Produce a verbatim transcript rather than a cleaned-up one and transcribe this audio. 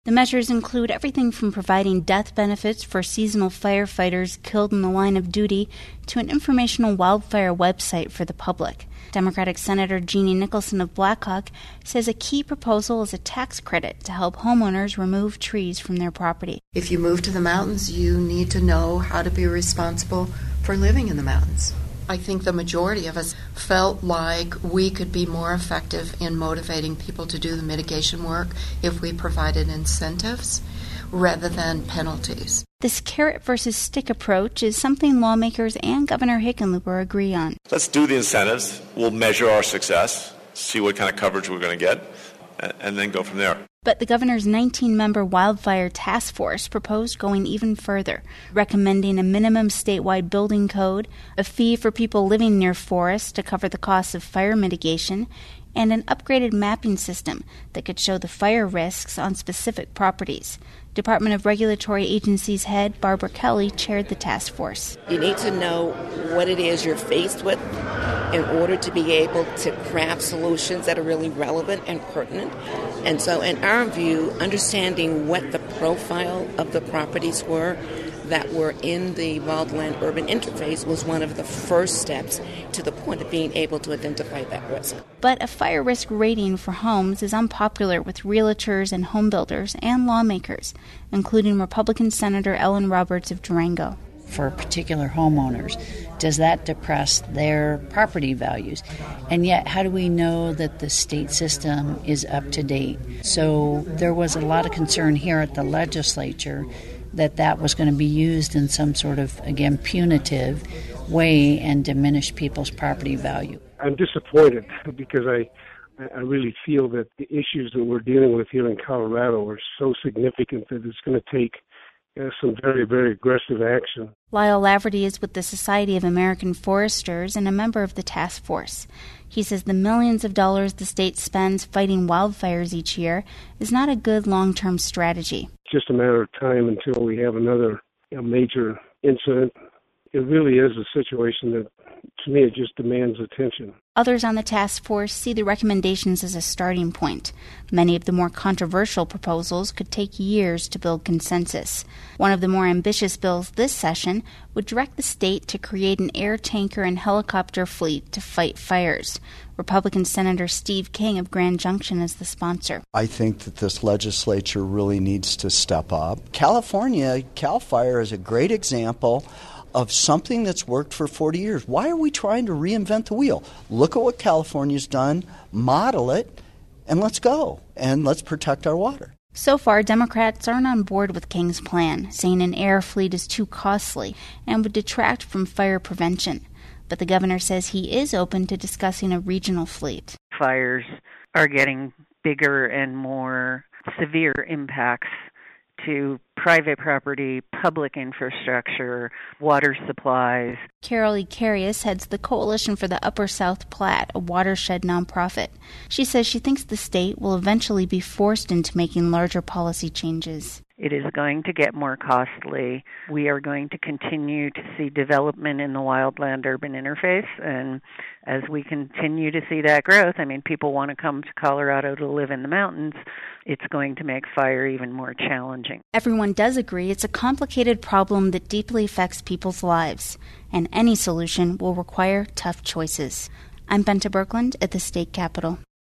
The measures include everything from providing death benefits for seasonal firefighters killed in the line of duty to an informational wildfire website for the public. Democratic Senator Jeannie Nicholson of Blackhawk says a key proposal is a tax credit to help homeowners remove trees from their property. If you move to the mountains, you need to know how to be responsible for living in the mountains. I think the majority of us felt like we could be more effective in motivating people to do the mitigation work if we provided incentives rather than penalties. This carrot versus stick approach is something lawmakers and Governor Hickenlooper agree on. Let's do the incentives. We'll measure our success, see what kind of coverage we're going to get, and then go from there. But the governor's nineteen-member wildfire task force proposed going even further, recommending a minimum statewide building code, a fee for people living near forests to cover the costs of fire mitigation, and an upgraded mapping system that could show the fire risks on specific properties. Department of Regulatory Agencies head Barbara Kelly chaired the task force. You need to know what it is you're faced with in order to be able to craft solutions that are really relevant and pertinent. And so in our view, understanding what the profile of the properties were that were in the wildland-urban interface was one of the first steps to the point of being able to identify that risk. But a fire risk rating for homes is unpopular with realtors and home builders and lawmakers, including Republican Senator Ellen Roberts of Durango. For particular homeowners, does that depress their property values? And yet, how do we know that the state system is up to date? So there was a lot of concern here at the legislature that that was going to be used in some sort of, again, punitive way and diminish people's property value. I'm disappointed because I, I really feel that the issues that we're dealing with here in Colorado are so significant that it's going to take uh, some very, very aggressive action. Lyle Laverty is with the Society of American Foresters and a member of the task force. He says the millions of dollars the state spends fighting wildfires each year is not a good long-term strategy. It's just a matter of time until we have another you know, major incident. It really is a situation that, to me, it just demands attention. Others on the task force see the recommendations as a starting point. Many of the more controversial proposals could take years to build consensus. One of the more ambitious bills this session would direct the state to create an air tanker and helicopter fleet to fight fires. Republican Senator Steve King of Grand Junction is the sponsor. I think that this legislature really needs to step up. California, CAL FIRE is a great example of something that's worked for forty years. Why are we trying to reinvent the wheel? Look at what California's done, model it, and let's go. And let's protect our water. So far, Democrats aren't on board with King's plan, saying an air fleet is too costly and would detract from fire prevention. But the governor says he is open to discussing a regional fleet. Fires are getting bigger and more severe impacts to private property, public infrastructure, water supplies. Carol E. Carius heads the Coalition for the Upper South Platte, a watershed nonprofit. She says she thinks the state will eventually be forced into making larger policy changes. It is going to get more costly. We are going to continue to see development in the wildland-urban interface, and as we continue to see that growth, I mean, people want to come to Colorado to live in the mountains. It's going to make fire even more challenging. Everyone does agree it's a complicated problem that deeply affects people's lives, and any solution will require tough choices. I'm Benta Birkeland at the State Capitol.